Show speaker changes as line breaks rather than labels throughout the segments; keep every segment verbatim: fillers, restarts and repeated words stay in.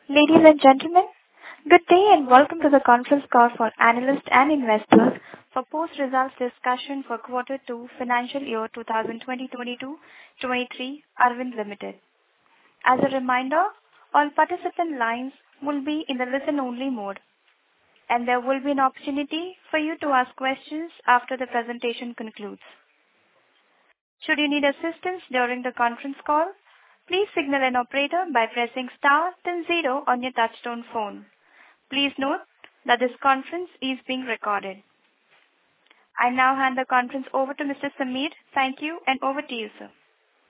Ladies and gentlemen, good day and welcome to the conference call for analysts and investors for post-results discussion for quarter two financial year twenty twenty to twenty-three, Arvind Limited. As a reminder, all participant lines will be in the listen-only mode, and there will be an opportunity for you to ask questions after the presentation concludes. Should you need assistance during the conference call, please signal an operator by pressing star then zero on your touchtone phone. Please note that this conference is being recorded. I now hand the conference over to Mister Sameer. Thank you, and over to you, sir.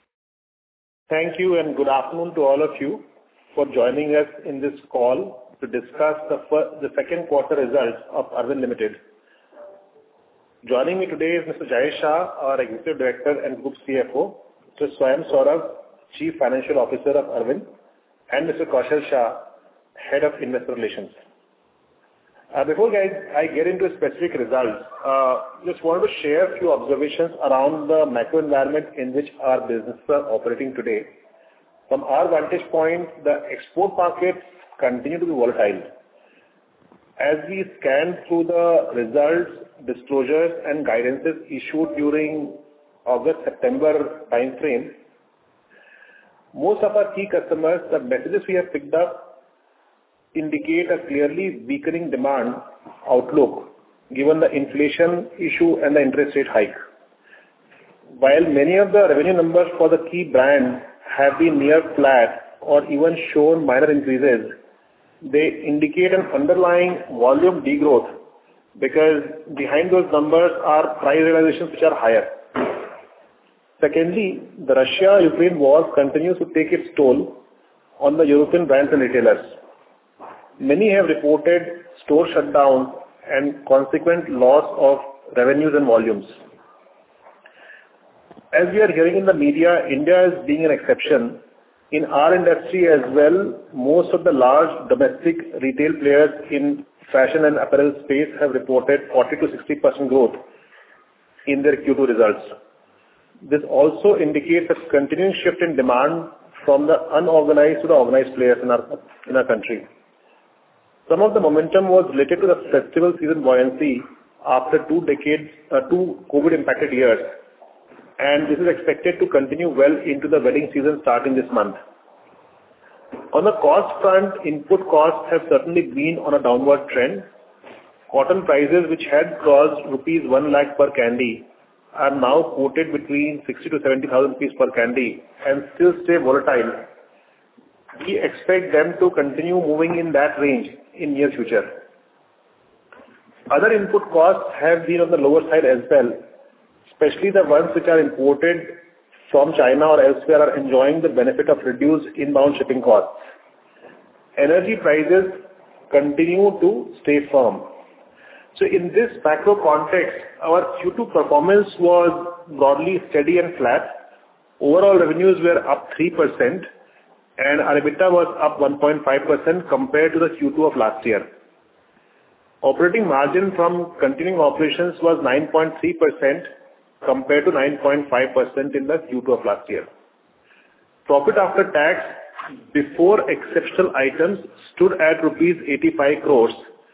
Thank you, and good afternoon to all of you for joining us in this call to discuss the first, the second quarter results of Arvind Limited. Joining me today is Mister Jayesh Shah, our Executive Director and Group C F O, Mister Swayam Saurabh, Chief Financial Officer of Arvind, and Mister Kaushal Shah, Head of Investor Relations. Uh, before guys, I get into specific results, uh, just wanted to share a few observations around the macro environment in which our businesses are operating today. From our vantage point, the export markets continue to be volatile. As we scan through the results, disclosures and guidances issued during August-September timeframe, most of our key customers, the messages we have picked up indicate a clearly weakening demand outlook given the inflation issue and the interest rate hike. While many of the revenue numbers for the key brands have been near flat or even shown minor increases, they indicate an underlying volume degrowth because behind those numbers are price realizations which are higher. Secondly, the Russia-Ukraine war continues to take its toll on the European brands and retailers. Many have reported store shutdowns and consequent loss of revenues and volumes. As we are hearing in the media, India is being an exception. In our industry as well, most of the large domestic retail players in fashion and apparel space have reported forty to sixty percent growth in their Q two results. This also indicates a continuing shift in demand from the unorganized to the organized players in our, in our country. Some of the momentum was related to the festival season buoyancy after two decades, uh, two COVID-impacted years, and this is expected to continue well into the wedding season starting this month. On the cost front, input costs have certainly been on a downward trend. Cotton prices, which had crossed rupees one lakh per candy, are now quoted between sixty to seventy thousand rupees per candy and still stay volatile. We expect them to continue moving in that range in near future. Other input costs have been on the lower side as well, especially the ones which are imported from China or elsewhere are enjoying the benefit of reduced inbound shipping costs. Energy prices continue to stay firm. So in this macro context, our Q two performance was broadly steady and flat. Overall revenues were up three percent and our EBITDA was up one point five percent compared to the Q two of last year. Operating margin from continuing operations was nine point three percent compared to nine point five percent in the Q two of last year. Profit after tax before exceptional items stood at rupees eighty-five crores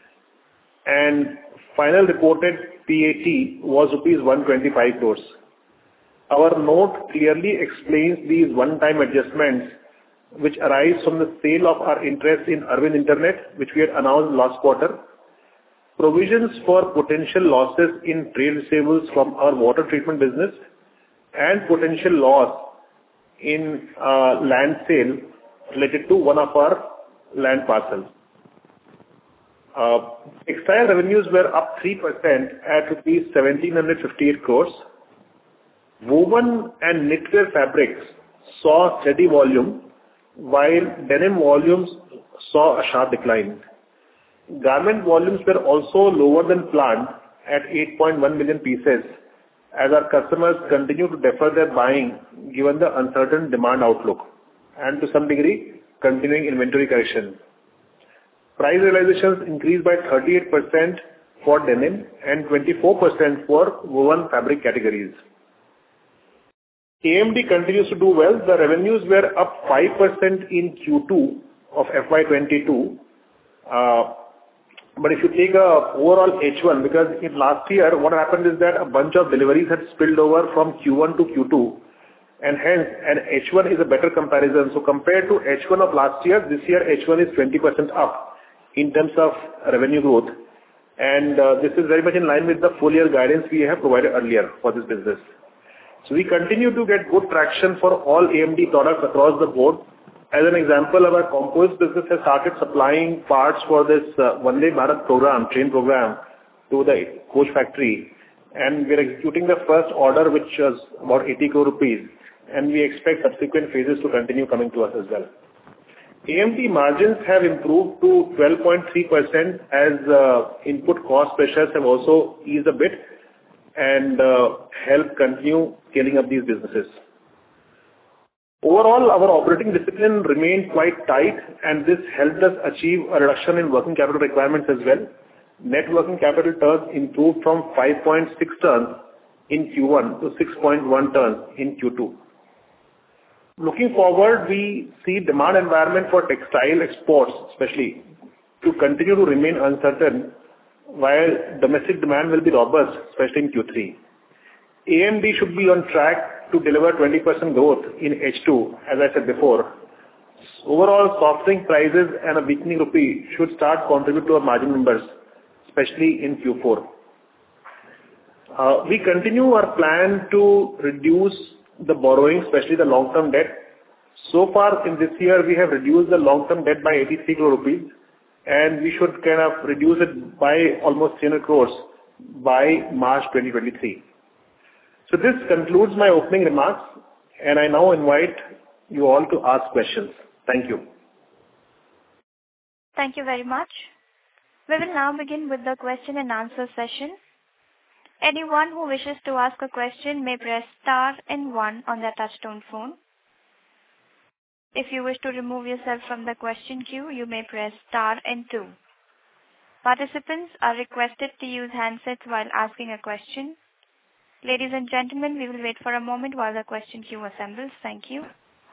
and final reported P A T was rupees one hundred twenty-five crores. Our note clearly explains these one-time adjustments which arise from the sale of our interest in Arvind Internet, which we had announced last quarter, provisions for potential losses in trade receivables from our water treatment business, and potential loss in uh, land sale related to one of our land parcels. Uh, textile revenues were up three percent at rupees one thousand seven hundred fifty-eight crores. Woven and knitwear fabrics saw steady volume, while denim volumes saw a sharp decline. Garment volumes were also lower than planned at eight point one million pieces, as our customers continue to defer their buying given the uncertain demand outlook and to some degree continuing inventory correction. Price realizations increased by thirty-eight percent for denim and twenty-four percent for woven fabric categories. A M D continues to do well. The revenues were up five percent in Q two of F Y twenty-two. Uh, but if you take a overall H one, because in last year, what happened is that a bunch of deliveries had spilled over from Q one to Q two, and hence, an H one is a better comparison. So compared to H one of last year, this year H one is twenty percent up in terms of revenue growth. And uh, this is very much in line with the full year guidance we have provided earlier for this business. So we continue to get good traction for all A M D products across the board. As an example, our composite business has started supplying parts for this uh, Vande Bharat program, train program, to the coach factory. And we are executing the first order, which was about eighty crore rupees. And we expect subsequent phases to continue coming to us as well. A M D margins have improved to twelve point three percent as uh, input cost pressures have also eased a bit and uh, help continue scaling up these businesses. Overall, our operating discipline remained quite tight, and this helped us achieve a reduction in working capital requirements as well. Net working capital turns improved from five point six turns in Q one to six point one turns in Q two. Looking forward, we see demand environment for textile exports, especially, to continue to remain uncertain, while domestic demand will be robust, especially in Q three. A M D should be on track to deliver twenty percent growth in H two, as I said before. Overall, softening prices and a weakening rupee should start contribute to our margin numbers, especially in Q four. Uh, we continue our plan to reduce the borrowing, especially the long-term debt. So far in this year, we have reduced the long-term debt by eighty-three crore rupees, and we should kind of reduce it by almost three hundred crores by March twenty twenty-three. So this concludes my opening remarks, and I now invite you all to ask questions. Thank you.
Thank you very much. We will now begin with the question and answer session. Anyone who wishes to ask a question may press star and one on their touchtone phone. If you wish to remove yourself from the question queue, you may press star and two. Participants are requested to use handsets while asking a question. Ladies and gentlemen, we will wait for a moment while the question queue assembles. Thank you.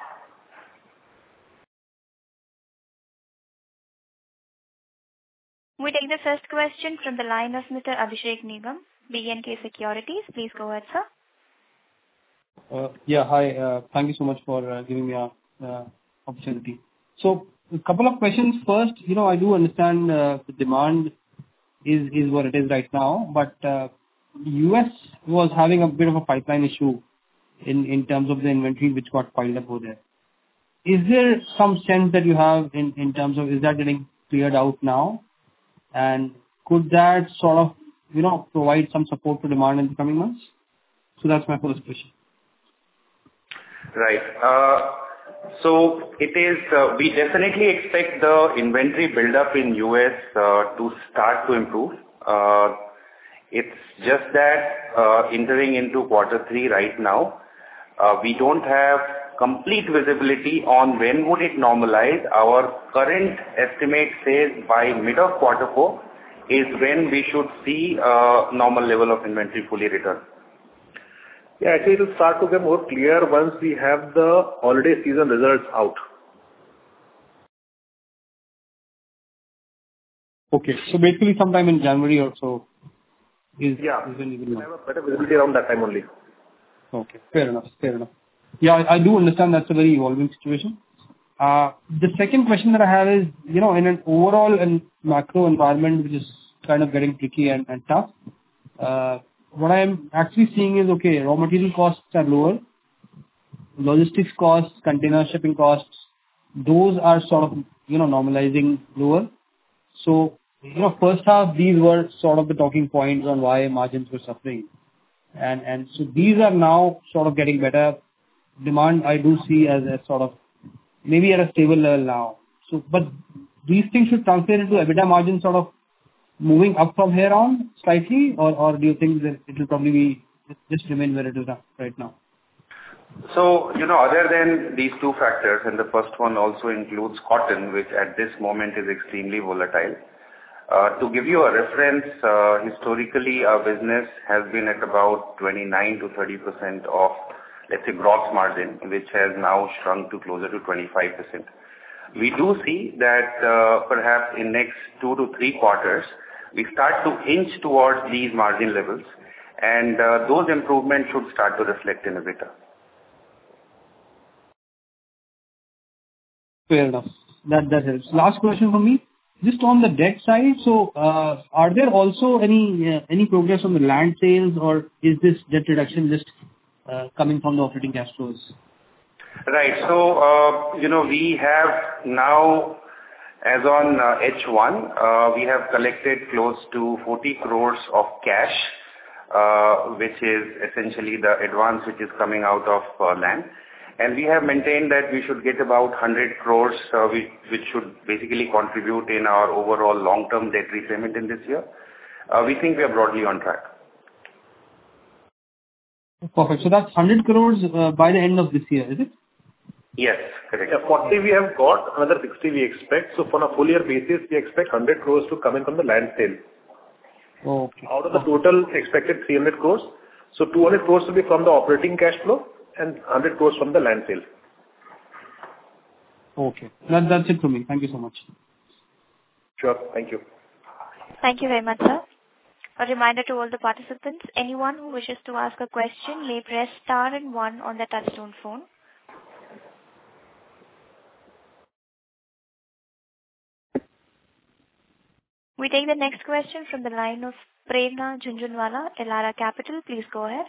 We take the first question from the line of Mister Abhishek Nigam, B and K Securities. Please go ahead, sir.
Uh, yeah, hi. Uh, thank you so much for uh, giving me an uh, opportunity. So, a couple of questions. First, you know, I do understand uh, the demand is is what it is right now, but uh, U S was having a bit of a pipeline issue in, in terms of the inventory which got piled up over there. Is there some sense that you have in, in terms of, is that getting cleared out now? And could that sort of, you know, provide some support to demand in the coming months? So that's my first question.
Right. Uh, so it is, uh, we definitely expect the inventory buildup in U S uh, to start to improve. Uh, It's just that uh, entering into quarter three right now, uh, we don't have complete visibility on when would it normalize. Our current estimate says by mid of quarter four is when we should see a normal level of inventory fully return.
Yeah, actually it will start to get more clear once we have the holiday season results out.
Okay, so basically sometime in January or so. Is,
yeah,
is when you will
we'll
know.
have a better visibility around that time only.
Okay, fair enough, fair enough. Yeah, I, I do understand that's a very evolving situation. Uh, the second question that I have is, you know, in an overall and macro environment which is kind of getting tricky and, and tough, uh, what I'm actually seeing is, okay, raw material costs are lower, logistics costs, container shipping costs, those are sort of, you know, normalizing lower. So, you know, first half, these were sort of the talking points on why margins were suffering. And and so these are now sort of getting better. Demand, I do see as a sort of maybe at a stable level now. So, but these things should translate into EBITDA margin sort of moving up from here on slightly, or, or do you think that it will probably be just remain where it is right now?
So, you know, other than these two factors, and the first one also includes cotton, which at this moment is extremely volatile. Uh, to give you a reference, uh, historically our business has been at about twenty-nine to thirty percent of, let's say, gross margin, which has now shrunk to closer to twenty-five percent. we do see that uh, perhaps in next two to three quarters, we start to inch towards these margin levels, and uh, those improvements should start to reflect in EBITDA.
Fair enough. That that helps. Last question for me. Just on the debt side, so uh, are there also any uh, any progress on the land sales, or is this debt reduction just uh, coming from the operating cash flows?
Right. So, uh, you know, we have now, as on uh, H one, uh, we have collected close to forty crores of cash, uh, which is essentially the advance which is coming out of uh, land. And we have maintained that we should get about one hundred crores, uh, which, which should basically contribute in our overall long-term debt repayment in this year. Uh, we think we are broadly on track.
Perfect. So that's one hundred crores uh, by the end of this year, is it?
Yes, correct.
Yeah, forty we have got, another sixty we expect. So on a full year basis, we expect one hundred crores to come in from the land sale.
Okay.
Out of the total expected three hundred crores, so two hundred crores will be from the operating cash flow and one hundred crores from the land sale.
Okay. That, that's it from me. Thank you so much.
Sure. Thank you.
Thank you very much, sir. A reminder to all the participants, anyone who wishes to ask a question may press star and one on their touchtone phone. We take the next question from the line of Prerna Jhunjhunwala, Elara Capital. Please go ahead.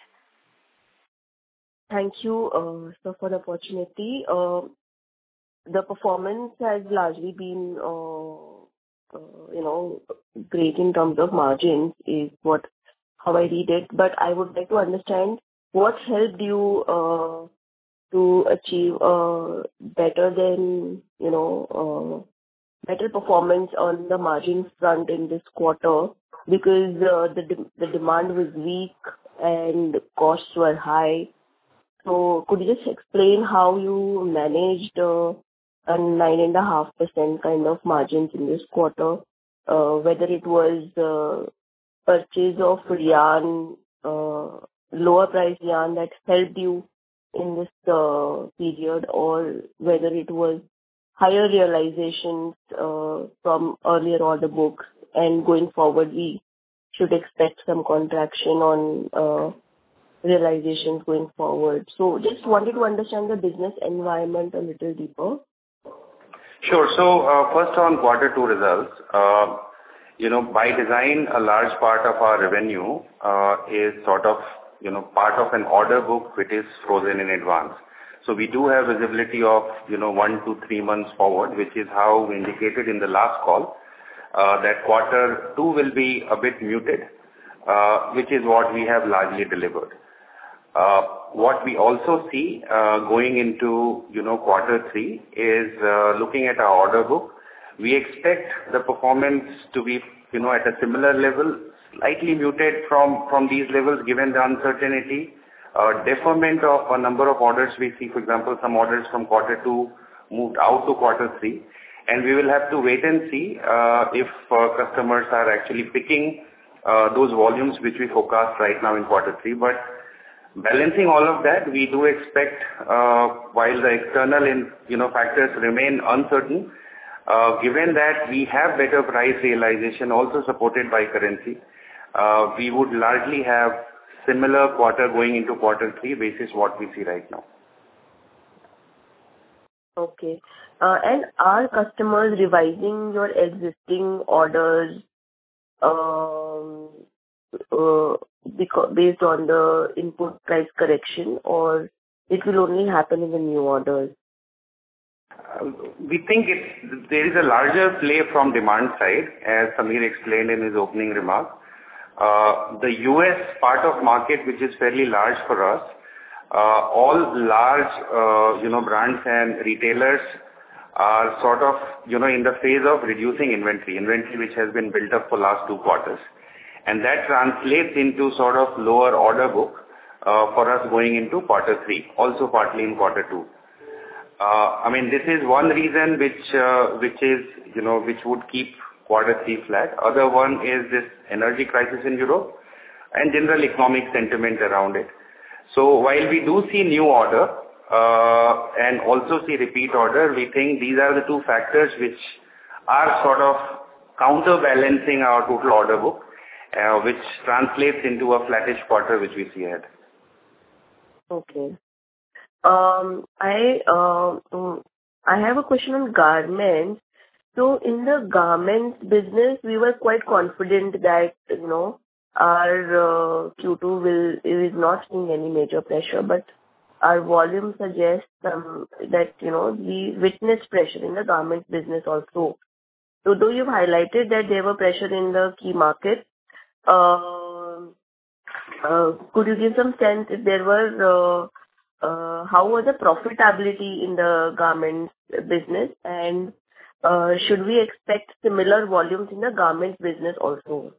Thank you, uh, sir, for the opportunity. Uh, the performance has largely been, uh, uh, you know, great in terms of margins, is what how I read it. But I would like to understand what helped you uh, to achieve uh, better than, you know, uh, better performance on the margin front in this quarter, because uh, the de- the demand was weak and costs were high. So could you just explain how you managed uh, a nine and a half percent kind of margins in this quarter? Uh, whether it was uh, purchase of yarn, uh, lower price yarn that helped you in this uh, period, or whether it was higher realizations uh, from earlier order books, and going forward we should expect some contraction on uh, realizations going forward. So just wanted to understand the business environment a little deeper.
Sure. So uh, first on quarter two results, uh, you know, by design, a large part of our revenue uh, is sort of, you know, part of an order book which is frozen in advance. So we do have visibility of, you know, one to three months forward, which is how we indicated in the last call, uh, that quarter two will be a bit muted, uh, which is what we have largely delivered. Uh, what we also see uh, going into, you know, quarter three is uh, looking at our order book. We expect the performance to be, you know, at a similar level, slightly muted from, from these levels given the uncertainty. Uh, deferment of a number of orders we see, for example, some orders from quarter two moved out to quarter three, and we will have to wait and see uh, if uh, customers are actually picking uh, those volumes which we forecast right now in quarter three. But balancing all of that, we do expect, uh, while the external in, you know, factors remain uncertain, uh, given that we have better price realization also supported by currency, uh, we would largely have similar quarter going into quarter three basis what we see right now.
Okay. Uh, and are customers revising your existing orders um, uh, because, based on the input price correction, or it will only happen in the new orders?
Uh, we think it's, there is a larger play from demand side, as Samir explained in his opening remark. Uh, the U S part of market, which is fairly large for us, uh, all large, uh, you know, brands and retailers are sort of, you know, in the phase of reducing inventory, inventory which has been built up for last two quarters. And that translates into sort of lower order book uh, for us going into quarter three, also partly in quarter two. Uh, I mean, this is one reason which, uh, which is, you know, which would keep quarter three flat. Other one is this energy crisis in Europe and general economic sentiment around it. So while we do see new order, uh, and also see repeat order, we think these are the two factors which are sort of counterbalancing our total order book, uh, which translates into a flattish quarter which we see ahead.
Okay. Um, I uh, um, I have a question on garments. So in the garments business, we were quite confident that, you know, our uh, Q two will is not seeing any major pressure, but our volume suggests um, that, you know, we witnessed pressure in the garments business also. So though you've highlighted that there were pressure in the key markets, uh, uh, could you give some sense if there were, uh, uh, how was the profitability in the garments business, and uh, should we expect similar volumes in the garments business also?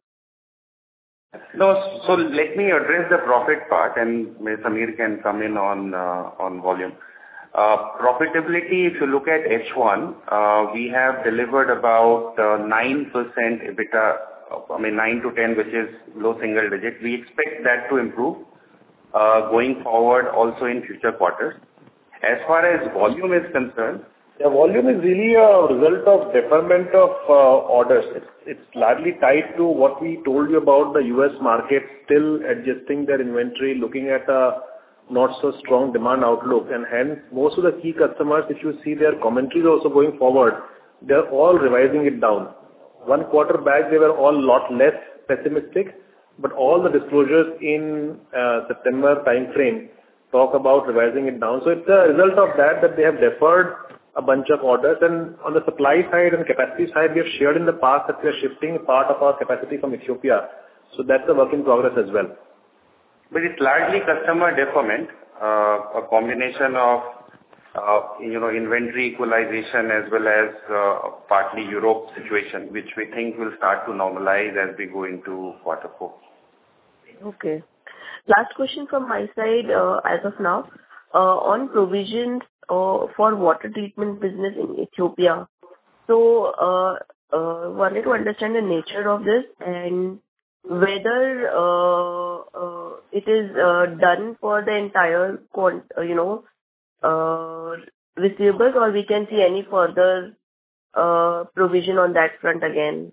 No, so let me address the profit part, and maybe Samir can come in on uh, on volume. Uh, profitability, if you look at H one, uh, we have delivered about uh, nine percent EBITDA, I mean nine to ten, which is low single digit. We expect that to improve uh, going forward also in future quarters. As far as volume is concerned,
the volume is really a result of deferment of uh, orders. It's, it's largely tied to what we told you about the U S market still adjusting their inventory, looking at a not so strong demand outlook, and hence most of the key customers, if you see their commentaries also going forward, they're all revising it down. One quarter back, they were all lot less pessimistic, but all the disclosures in uh, September timeframe talk about revising it down. So it's a result of that, that they have deferred a bunch of orders. And on the supply side and capacity side, we have shared in the past that we are shifting part of our capacity from Ethiopia. So that's a work in progress as well.
But it's largely customer deferment, uh, a combination of, uh, you know, inventory equalization as well as uh, partly Europe situation, which we think will start to normalize as we go into quarter four.
Okay. Last question from my side, uh, as of now, uh, on provisions uh, for water treatment business in Ethiopia. So, uh, uh, wanted to understand the nature of this and whether uh, uh, it is uh, done for the entire, quant- uh, you know, uh, receivables, or we can see any further uh, provision on that front again.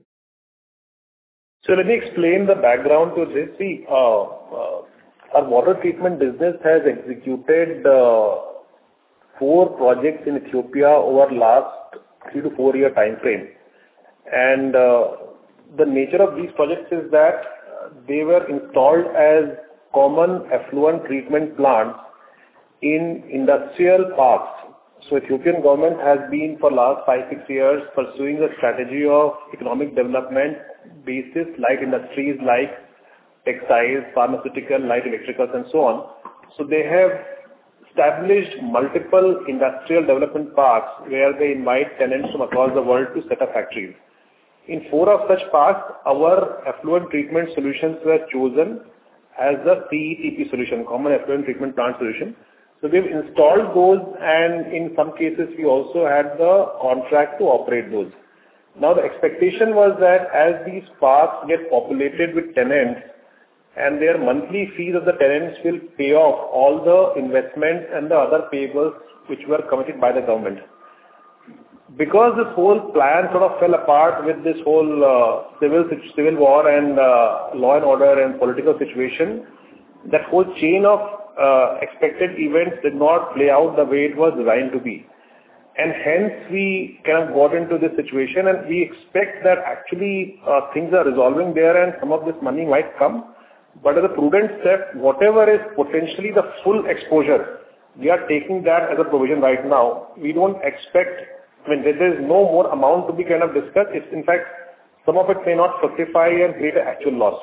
So let me explain the background to this. See, uh, uh, our water treatment business has executed uh, four projects in Ethiopia over last three to four year time frame. And uh, the nature of these projects is that they were installed as common effluent treatment plants in industrial parks. So Ethiopian government has been for last five, six years pursuing a strategy of economic development basis light industries like textiles, pharmaceutical, light electricals and so on. So they have established multiple industrial development parks where they invite tenants from across the world to set up factories. In four of such parks, our effluent treatment solutions were chosen as the C E T P solution, Common Effluent Treatment Plant Solution. So we've installed those, and in some cases we also had the contract to operate those. Now the expectation was that as these parks get populated with tenants and their monthly fees of the tenants will pay off all the investments and the other payables which were committed by the government. Because this whole plan sort of fell apart with this whole uh, civil civil war and uh, law and order and political situation, that whole chain of uh, expected events did not play out the way it was designed to be. And hence we kind of got into this situation, and we expect that actually uh, things are resolving there and some of this money might come. But as a prudent step, whatever is potentially the full exposure, we are taking that as a provision right now. We don't expect, I mean, there is no more amount to be kind of discussed. It's in fact, some of it may not fructify and create an actual loss.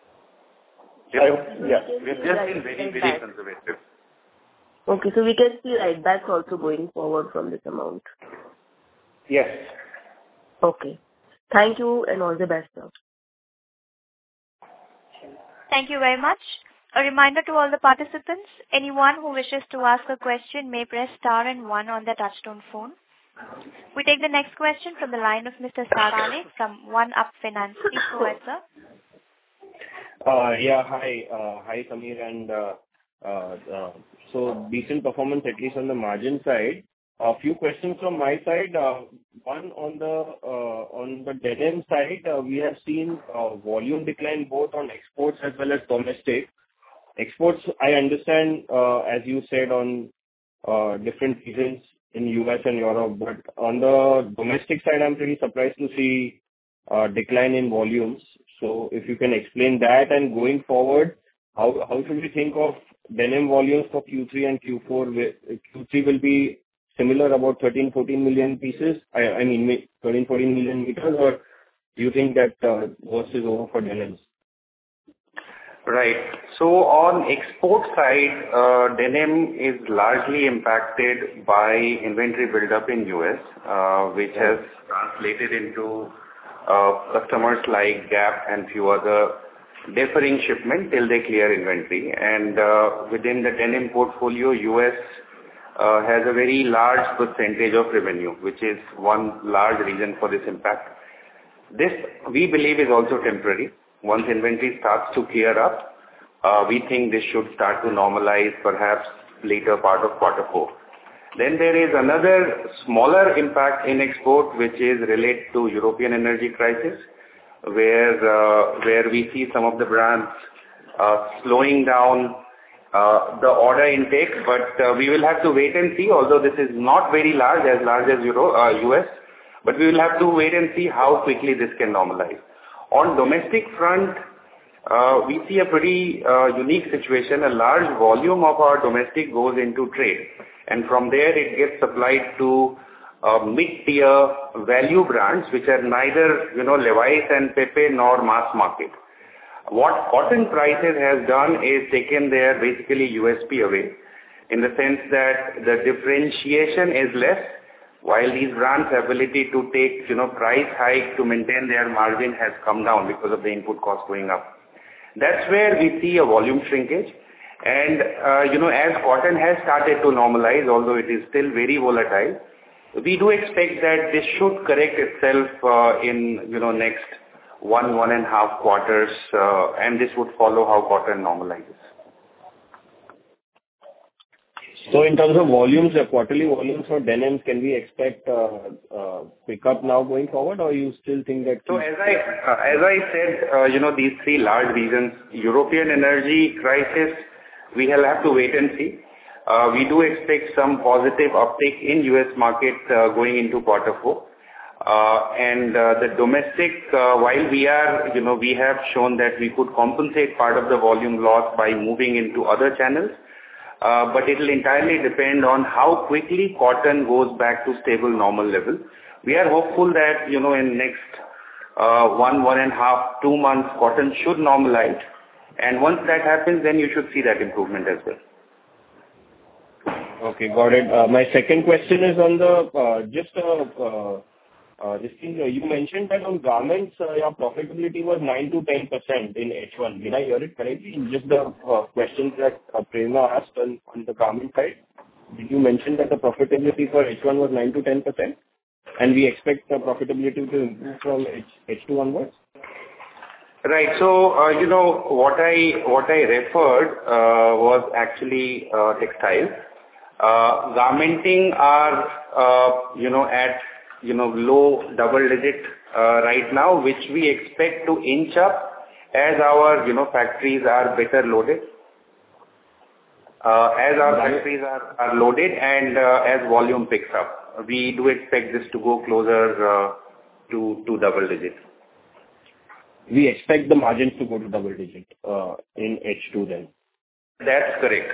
Yep.
I, yeah.
We've just been very, very conservative.
Okay, so we can see right backs also going forward from this amount.
Yes.
Okay. Thank you and all the best, sir.
Thank you very much. A reminder to all the participants, anyone who wishes to ask a question may press star and one on their touchtone phone. We take the next question from the line of Mister Sagar from One Up Finance. Please go ahead, sir.
Uh, yeah, hi. Uh, hi, Samir and uh, Uh, uh, So decent performance, at least on the margin side. A few questions from my side. Uh, One, on the uh, on the denim side, uh, we have seen uh, volume decline both on exports as well as domestic. Exports, I understand, uh, as you said, on uh, different reasons in U S and Europe, but on the domestic side, I'm pretty surprised to see uh, decline in volumes. So if you can explain that, and going forward, how how should we think of denim volumes for Q three and Q four? Where Q three will be similar, about thirteen fourteen million pieces, I I mean, thirteen fourteen million meters, or do you think that uh, worst is over for denims?
Right. So on export side, uh, denim is largely impacted by inventory buildup in U S, uh, which has translated into uh, customers like Gap and few other deferring shipment till they clear inventory. And uh, within the denim portfolio, U S uh, has a very large percentage of revenue, which is one large reason for this impact. This, we believe, is also temporary. Once inventory starts to clear up, uh, we think this should start to normalize perhaps later part of quarter four. Then there is another smaller impact in export, which is related to European energy crisis, where uh, where we see some of the brands uh, slowing down uh, the order intake. But uh, we will have to wait and see, although this is not very large, as large as Euro, uh, U S, but we will have to wait and see how quickly this can normalize. On domestic front, uh, we see a pretty uh, unique situation. A large volume of our domestic goes into trade, and from there it gets supplied to uh, mid-tier value brands, which are neither, you know, Levi's and Pepe nor mass market. What cotton prices has done is taken their basically U S P away, in the sense that the differentiation is less, while these brands' ability to take, you know, price hike to maintain their margin has come down because of the input cost going up. That's where we see a volume shrinkage. And, uh, you know, as cotton has started to normalize, although it is still very volatile, we do expect that this should correct itself uh, in, you know, next one, one and a half quarters, uh, and this would follow how cotton normalizes.
So in terms of volumes, the quarterly volumes for denims, can we expect uh, uh, pick up now going forward, or you still think that?
So as I uh, as I said, uh, you know, these three large reasons: European energy crisis, we will have to wait and see. Uh, we do expect some positive uptake in U S market uh, going into quarter four. Uh, and uh, the domestic, uh, while we are, you know, we have shown that we could compensate part of the volume loss by moving into other channels. Uh, but it will entirely depend on how quickly cotton goes back to stable normal level. We are hopeful that, you know, in next uh, one, one and a half, two months, cotton should normalize. And once that happens, then you should see that improvement as well.
Okay, got it. Uh, my second question is on the, uh, just uh, uh, uh, this thing, uh, you mentioned that on garments, uh, your profitability was nine to ten percent in H one. Did I hear it correctly? In just the uh, questions that uh, Prerna asked on, on the garment side, did you mention that the profitability for H one was nine to ten percent? And we expect the profitability to improve from H, H2 onwards?
Right. So, uh, you know, what I, what I referred uh, was actually uh, textile. Uh, garmenting are, uh, you know, at you know, low double digit uh, right now, which we expect to inch up as our, you know, factories are better loaded. Uh, as our factories are, are loaded and uh, as volume picks up, we do expect this to go closer uh, to, to double digit.
We expect the margins to go to double digit uh, in H two then.
That's correct.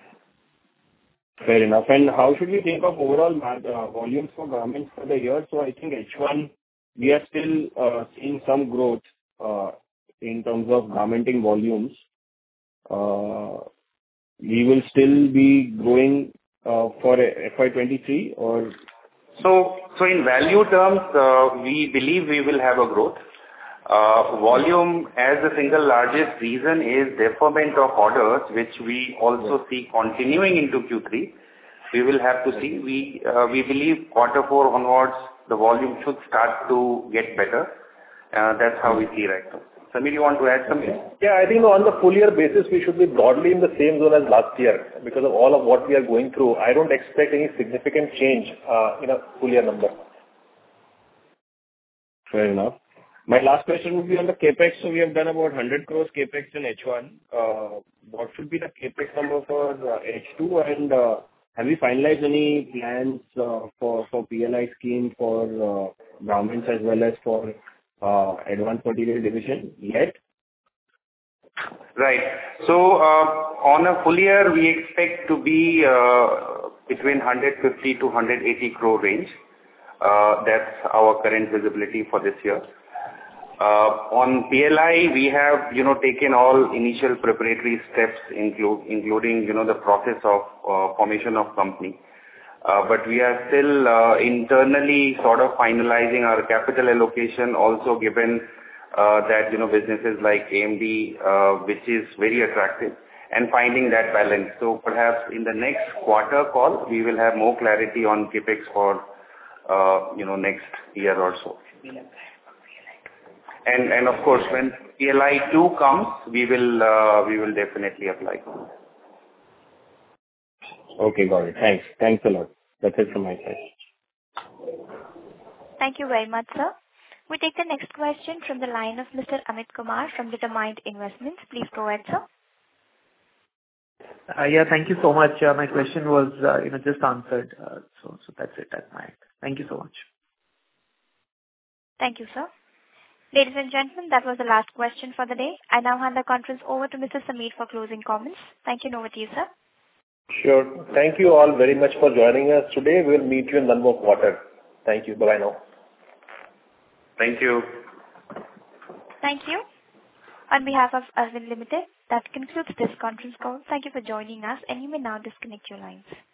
Fair enough. And how should we think of overall uh, volumes for garments for the year? So I think H one, we are still uh, seeing some growth uh, in terms of garmenting volumes. Uh, we will still be growing uh, for F Y twenty-three or?
So, so in value terms, uh, we believe we will have a growth. Uh, volume as the single largest reason is deferment of orders, which we also see continuing into Q three. We will have to see. We uh, we believe quarter four onwards, the volume should start to get better. Uh, that's how we see right now. Sameer, you want to add something?
Yeah, I think on the full year basis, we should be broadly in the same zone as last year because of all of what we are going through. I don't expect any significant change uh, in a full year number.
Fair enough. My last question would be on the CapEx. So we have done about one hundred crores CapEx in H one. Uh, what should be the CapEx number for uh, H two? And uh, have we finalized any plans uh, for for P L I scheme for uh, garments as well as for uh, advanced material division yet?
Right. So, uh, on a full year, we expect to be uh, between one hundred fifty to one hundred eighty crore range. Uh, That's our current visibility for this year. Uh, On P L I, we have, you know, taken all initial preparatory steps, include including, you know, the process of uh, formation of company. Uh, But we are still uh, internally sort of finalizing our capital allocation, also given uh, that, you know, businesses like A M D, uh, which is very attractive, and finding that balance. So perhaps in the next quarter call, we will have more clarity on CapEx for, uh, you know, next year or so. And and of course, when P L I two comes, we will uh, we will definitely apply.
Okay, got it. Thanks. Thanks a lot. That's it from my side.
Thank you very much, sir. We take the next question from the line of Mister Amit Kumar from Determined Investments. Please go ahead, sir.
Uh, yeah, thank you so much. Uh, my question was, uh, you know, just answered. Uh, so, so that's it at my end. Thank you so much.
Thank you, sir. Ladies and gentlemen, that was the last question for the day. I now hand the conference over to Mister Sameer for closing comments. Thank you, and over to you, sir.
Sure. Thank you all very much for joining us today. We'll meet you in one more quarter. Thank you. Bye-bye now.
Thank you.
Thank you. On behalf of Arvind Limited, that concludes this conference call. Thank you for joining us, and you may now disconnect your lines.